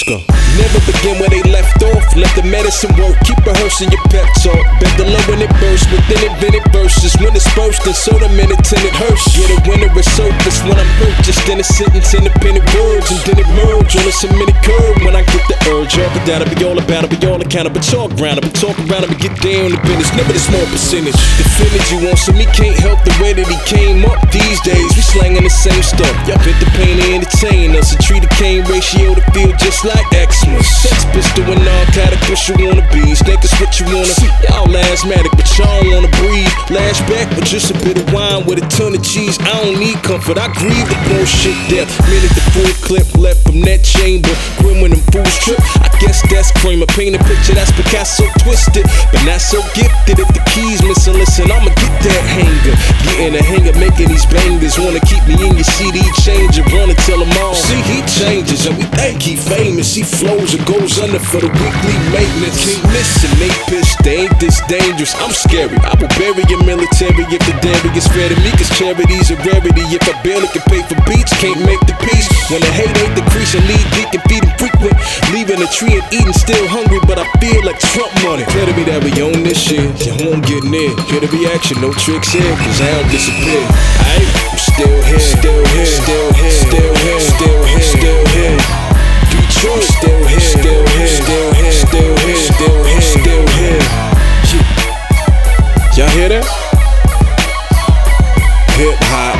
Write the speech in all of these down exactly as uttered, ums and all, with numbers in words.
Let's go. Never begin where they left off. Let the medicine work. Keep rehearsing your pep talk. Bet the low when it bursts. Within invented verses. When it's burst, then so the minute till it hurts. Get a winner at surface when I'm purchased. In a sentence, independent words. And then it merge on a cemented curve. When I get the urge up and down, I'll be all about it. Be all accountable. Talk around it. Be talk around it. Be get down to business. Never the small percentage. The finish you want, so me can't help the way that he came up. These days, we slanging the same stuff. Y'all fit the pain to entertain us. And treat the cane ratio to feel just like Xmas. Sex pistol and narcotic, what you wanna be. Snake is what you wanna see. Y'all asthmatic, but y'all don't wanna breathe. Lash back with just a bit of wine with a ton of cheese. I don't need comfort, I grieve the bullshit death. Minute the full clip left from that chamber. Grim when them fools trip. I guess that's cream. I paint a picture that's Picasso twisted, but not so gifted. If the keys missing, listen, I'ma get that hanger. Getting a hanger, making these bangers. Wanna keep me in your C D changer. Run until them all. See, he changes, and we think he famous. He flows and goes under for the weekly maintenance. Can't miss him, they pissed. They ain't this dangerous. I'm scary. I will bury your military if the dairy is fair to me. Cause charity's a rarity. If I barely can pay for beats, can't make the peace. When the hate ain't decreasing, lead deep and feed him frequent. Leaving a tree and eating, still hungry, but I feel like Trump money. Better be that we own this shit. Your home getting in. Hear the reaction, no tricks here. Cause I don't disappear. Aight, I'm still here. Still here. Still here. Still here. Still here. Still here. Detroit. Still here. Still here. Still here. Still here. Still here. Still here. Y'all hear that? Hip hop.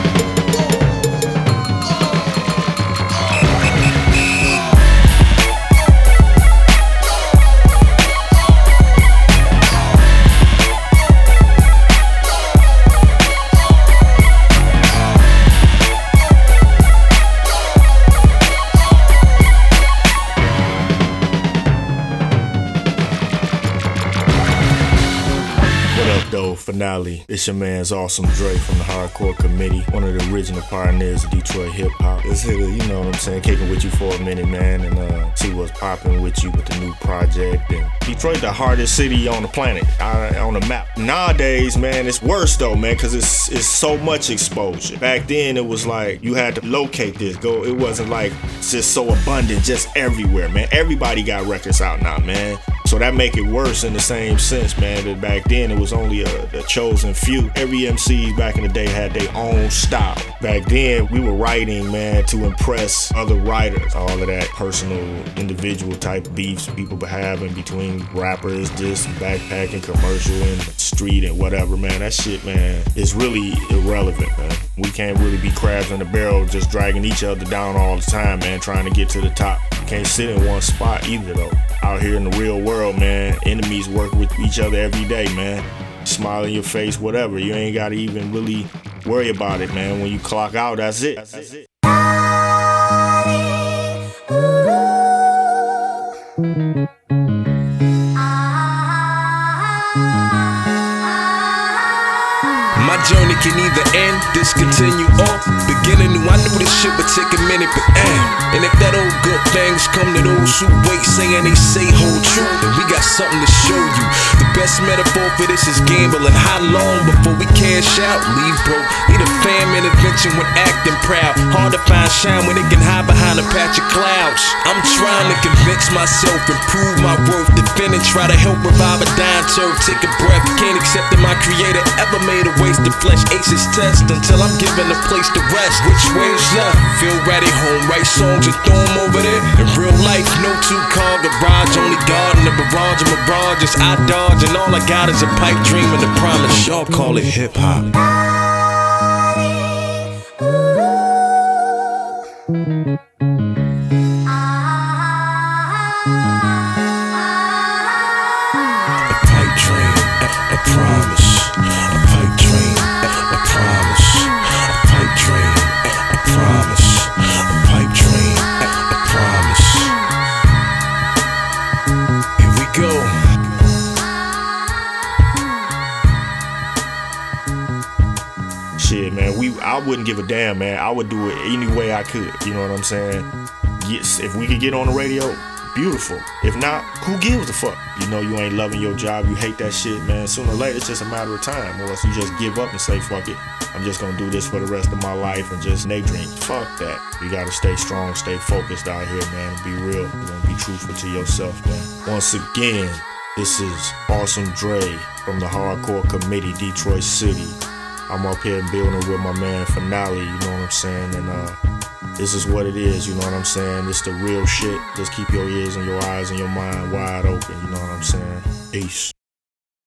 Finale. It's your man's Awesome Dre from the Hardcore Committee, one of the original pioneers of Detroit hip hop. Let's hit it, you know what I'm saying, kicking with you for a minute, man, and uh, see what's popping with you with the new project. And Detroit, the hardest city on the planet, uh, on the map. Nowadays, man, it's worse though, man, because it's it's so much exposure. Back then, it was like you had to locate this. Go. It wasn't like it's just so abundant, just everywhere, man. Everybody got records out now, man. So that make it worse in the same sense, man, that back then it was only a, a chosen few. Every M C back in the day had their own style. Back then, we were writing, man, to impress other writers. All of that personal, individual type beefs people were having between rappers, just backpacking, commercial, and street and whatever, man. That shit, man, is really irrelevant, man. We can't really be crabs in the barrel just dragging each other down all the time, man, trying to get to the top. You can't sit in one spot either, though. Out here in the real world, man, enemies work with each other every day, man. Smile in your face, whatever. You ain't gotta even really worry about it, man. When you clock out, that's it. That's it. My journey can either end, discontinue, or beginning new. I knew this shit would take a minute, but eh. And if that old good things come to those who wait, saying they say hold true, then we got something to show you. The best metaphor for this is gambling. How long before we cash out? Leave broke. Need a fam intervention when acting proud. Hard to find shine when it can hide behind a patch of clouds. I'm trying to convince myself, improve my worth, defend and try to help revive a dying turf. Take a breath, can't accept that my creator ever made a waste of flesh. Aces test until I'm given a place to rest. Which way's left? Feel ready home, write songs and throw them over there. In real life, no two-car garage, only God in the barrage of mirages. I dodge and all I got is a pipe dream and a promise. Y'all call it hip-hop. Shit, man, we I wouldn't give a damn, man. I would do it any way I could. You know what I'm saying? Yes, if we could get on the radio, beautiful. If not, who gives a fuck? You know you ain't loving your job, you hate that shit, man. Sooner or later, it's just a matter of time. Or else you just give up and say, fuck it. I'm just gonna do this for the rest of my life and just Nate drink. Fuck that. You gotta stay strong, stay focused out here, man, and be real. You know, be truthful to yourself, man. Once again, this is Awesome Dre from the Hardcore Committee, Detroit City. I'm up here building with my man Finale, you know what I'm saying? And uh, this is what it is, you know what I'm saying? It's the real shit. Just keep your ears and your eyes and your mind wide open, you know what I'm saying? Peace.